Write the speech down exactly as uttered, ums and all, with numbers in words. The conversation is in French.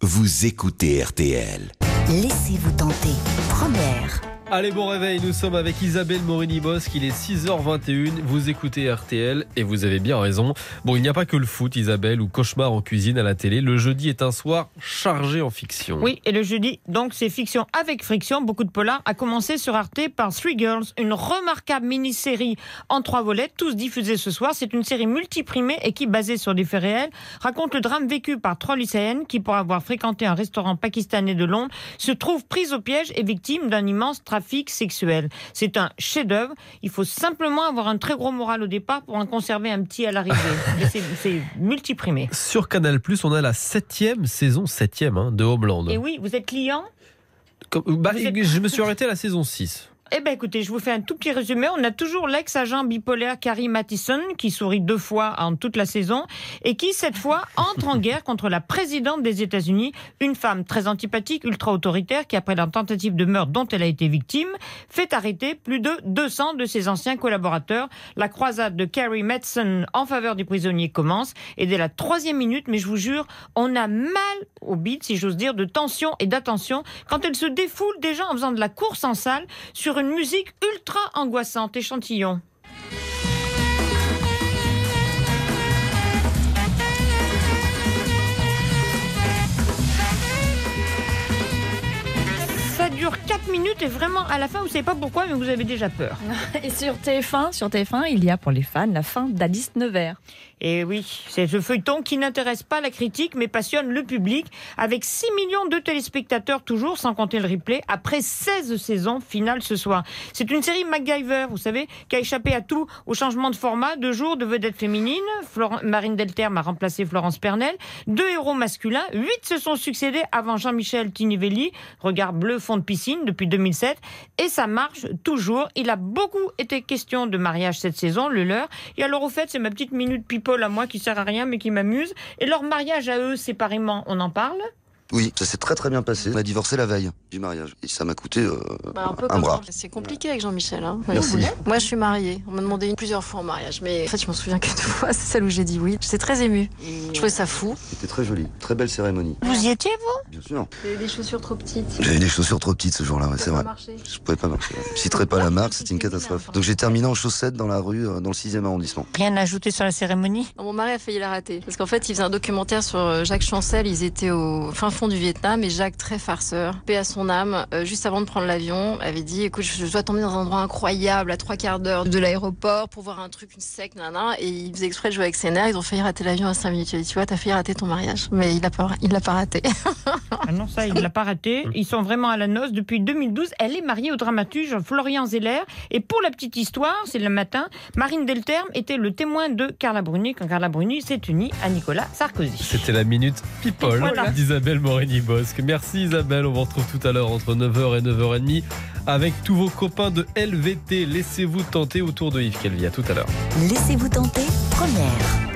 vous écoutez R T L. Laissez-vous tenter. Première. Allez, bon réveil, nous sommes avec Isabelle Morini-Bosque, il est six heures vingt et une, vous écoutez R T L et vous avez bien raison. Bon, il n'y a pas que le foot, Isabelle, ou cauchemar en cuisine à la télé, le jeudi est un soir chargé en fiction. Oui, et le jeudi, donc c'est fiction avec friction, beaucoup de polars, à commencer sur Arte par Three Girls, une remarquable mini-série en trois volets, tous diffusés ce soir. C'est une série multiprimée et qui, basée sur des faits réels, raconte le drame vécu par trois lycéennes qui, pour avoir fréquenté un restaurant pakistanais de Londres, se trouvent prises au piège et victimes d'un immense trafic sexuel. C'est un chef-d'œuvre. Il faut simplement avoir un très gros moral au départ pour en conserver un petit à l'arrivée. c'est, c'est multiprimé. Sur Canal plus, on a la septième saison, septième hein, de Homeland. Et oui, vous êtes client ? Comme, bah, vous êtes... Je me suis arrêté à la saison six. Eh bien, écoutez, je vous fais un tout petit résumé. On a toujours l'ex-agent bipolaire Carrie Mathison, qui sourit deux fois en toute la saison, et qui, cette fois, entre en guerre contre la présidente des États-Unis, une femme très antipathique, ultra-autoritaire, qui, après la tentative de meurtre dont elle a été victime, fait arrêter plus de deux cents de ses anciens collaborateurs. La croisade de Carrie Mathison en faveur des prisonniers commence, et dès la troisième minute, mais je vous jure, on a mal au bide, si j'ose dire, de tension et d'attention, quand elle se défoule déjà en faisant de la course en salle sur une musique ultra angoissante. Échantillon. Ça dure quatre minutes et vraiment à la fin vous savez pas pourquoi mais vous avez déjà peur. Et sur T F un, sur T F un, il y a pour les fans la fin d'Alice Nevers. Et oui, c'est ce feuilleton qui n'intéresse pas la critique mais passionne le public avec six millions de téléspectateurs toujours, sans compter le replay, après seize saisons finales ce soir. C'est une série MacGyver, vous savez, qui a échappé à tout, au changement de format, deux jours de vedettes féminines. Florent, Marine Delterme a remplacé Florence Pernel. Deux héros masculins, huit se sont succédés avant Jean-Michel Tinivelli, regard bleu fond de piscine depuis deux mille sept. Et ça marche toujours. Il a beaucoup été question de mariage cette saison, le leur. Et alors au fait, c'est ma petite minute people à moi qui sert à rien mais qui m'amuse. Et leur mariage à eux séparément, on en parle ? Oui, ça s'est très très bien passé. On a divorcé la veille du mariage et ça m'a coûté euh, bah, un, peu un bras. C'est compliqué avec Jean-Michel. Hein. Merci. Moi, je suis mariée. On m'a demandé plusieurs fois en mariage, mais en fait, je m'en souviens que deux fois. C'est celle où j'ai dit oui. J'étais très émue. Je trouvais ça fou. C'était très joli, très belle cérémonie. Vous y étiez vous ? Bien sûr. J'avais des chaussures trop petites. J'avais des chaussures trop petites ce jour-là, ouais, c'est vrai. Marcher. Je pouvais pas marcher. Je citerai pas la marque, c'était une catastrophe. Donc j'ai terminé en chaussettes dans la rue, dans le sixième arrondissement. Rien à ajouter sur la cérémonie ? Non, mon mari a failli la rater parce qu'en fait, il faisait un documentaire sur Jacques Chancel. Ils étaient au fin fond du Vietnam et Jacques, très farceur, paix à son âme, euh, juste avant de prendre l'avion, avait dit écoute, je dois t'emmener dans un endroit incroyable à trois quarts d'heure de l'aéroport pour voir un truc, une sec, nanana. Et il faisait exprès de jouer avec ses nerfs. Ils ont failli rater l'avion à cinq minutes. Il a dit tu vois, t'as failli rater ton mariage. Mais il l'a pas, il l'a pas raté. Ah non, ça, il l'a pas raté. Ils sont vraiment à la noce depuis deux mille douze. Elle est mariée au dramaturge Florian Zeller. Et pour la petite histoire, c'est le matin, Marine Delterme était le témoin de Carla Bruni quand Carla Bruni s'est unie à Nicolas Sarkozy. C'était la minute people Voilà. d'Isabelle Morini-Bosque. Merci Isabelle, on vous retrouve tout à l'heure entre neuf heures et neuf heures trente avec tous vos copains de L V T. Laissez-vous tenter autour de Yves Calvi. À tout à l'heure. Laissez-vous tenter. Première.